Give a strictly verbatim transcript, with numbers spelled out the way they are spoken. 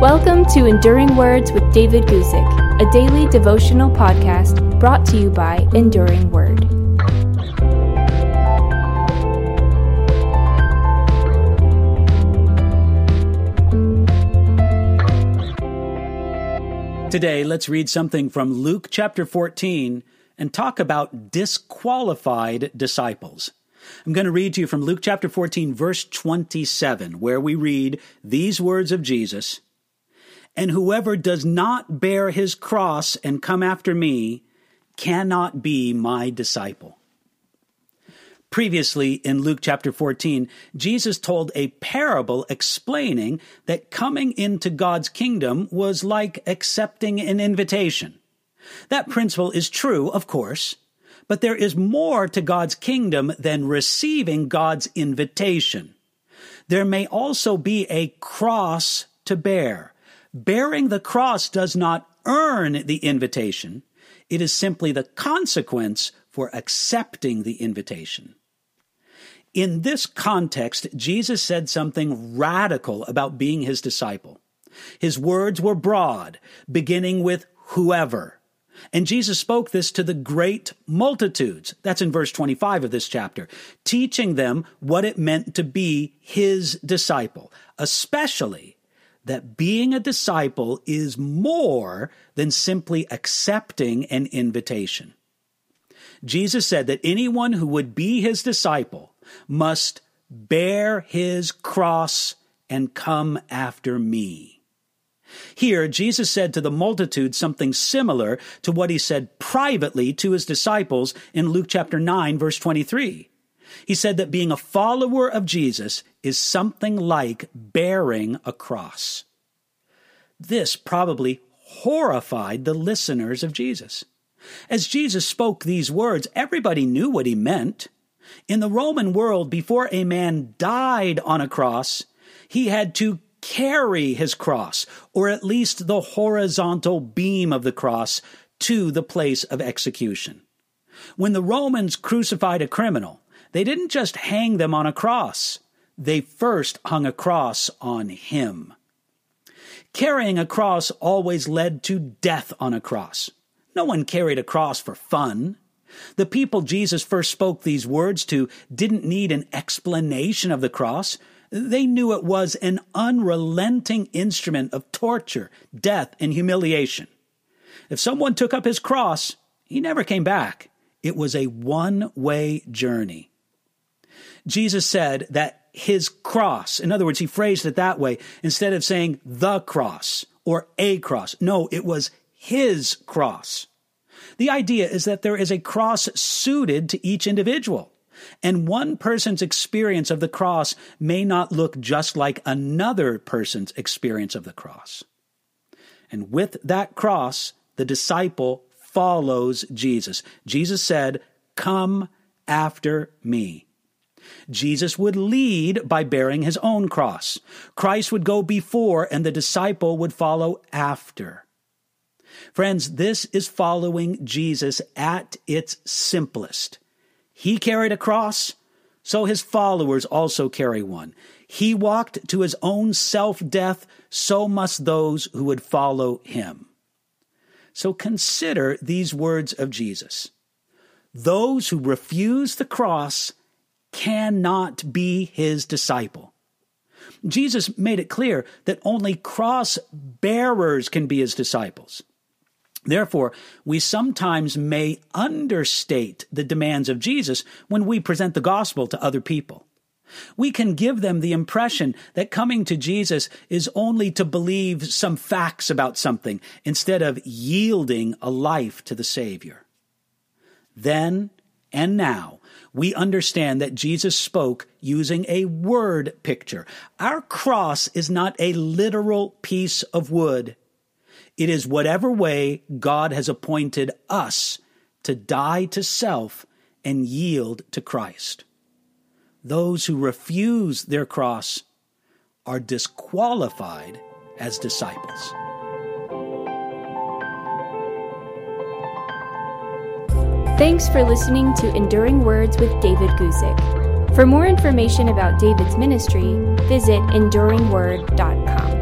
Welcome to Enduring Words with David Guzik, a daily devotional podcast brought to you by Enduring Word. Today, let's read something from Luke chapter fourteen and talk about disqualified disciples. I'm going to read to you from Luke chapter fourteen, verse twenty-seven, where we read these words of Jesus, "And whoever does not bear his cross and come after me cannot be my disciple." Previously, in Luke chapter fourteen, Jesus told a parable explaining that coming into God's kingdom was like accepting an invitation. That principle is true, of course, but there is more to God's kingdom than receiving God's invitation. There may also be a cross to bear. Bearing the cross does not earn the invitation. It is simply the consequence for accepting the invitation. In this context, Jesus said something radical about being his disciple. His words were broad, beginning with whoever. And Jesus spoke this to the great multitudes. That's in verse twenty-five of this chapter, teaching them what it meant to be his disciple, especially that being a disciple is more than simply accepting an invitation. Jesus said that anyone who would be his disciple must bear his cross and come after me. Here, Jesus said to the multitude something similar to what he said privately to his disciples in Luke chapter nine, verse twenty-three. He said that being a follower of Jesus is something like bearing a cross. This probably horrified the listeners of Jesus. As Jesus spoke these words, everybody knew what he meant. In the Roman world, before a man died on a cross, he had to carry his cross, or at least the horizontal beam of the cross, to the place of execution. When the Romans crucified a criminal, they didn't just hang them on a cross. They first hung a cross on him. Carrying a cross always led to death on a cross. No one carried a cross for fun. The people Jesus first spoke these words to didn't need an explanation of the cross. They knew it was an unrelenting instrument of torture, death, and humiliation. If someone took up his cross, he never came back. It was a one-way journey. Jesus said that his cross, in other words, he phrased it that way, instead of saying the cross or a cross. No, it was his cross. The idea is that there is a cross suited to each individual. And one person's experience of the cross may not look just like another person's experience of the cross. And with that cross, the disciple follows Jesus. Jesus said, "Come after me." Jesus would lead by bearing his own cross. Christ would go before, and the disciple would follow after. Friends, this is following Jesus at its simplest. He carried a cross, so his followers also carry one. He walked to his own self-death, so must those who would follow him. So consider these words of Jesus. Those who refuse the cross cannot be his disciple. Jesus made it clear that only cross bearers can be his disciples. Therefore, we sometimes may understate the demands of Jesus when we present the gospel to other people. We can give them the impression that coming to Jesus is only to believe some facts about something instead of yielding a life to the Savior. Then and now, we understand that Jesus spoke using a word picture. Our cross is not a literal piece of wood. It is whatever way God has appointed us to die to self and yield to Christ. Those who refuse their cross are disqualified as disciples. Thanks for listening to Enduring Words with David Guzik. For more information about David's ministry, visit enduring word dot com.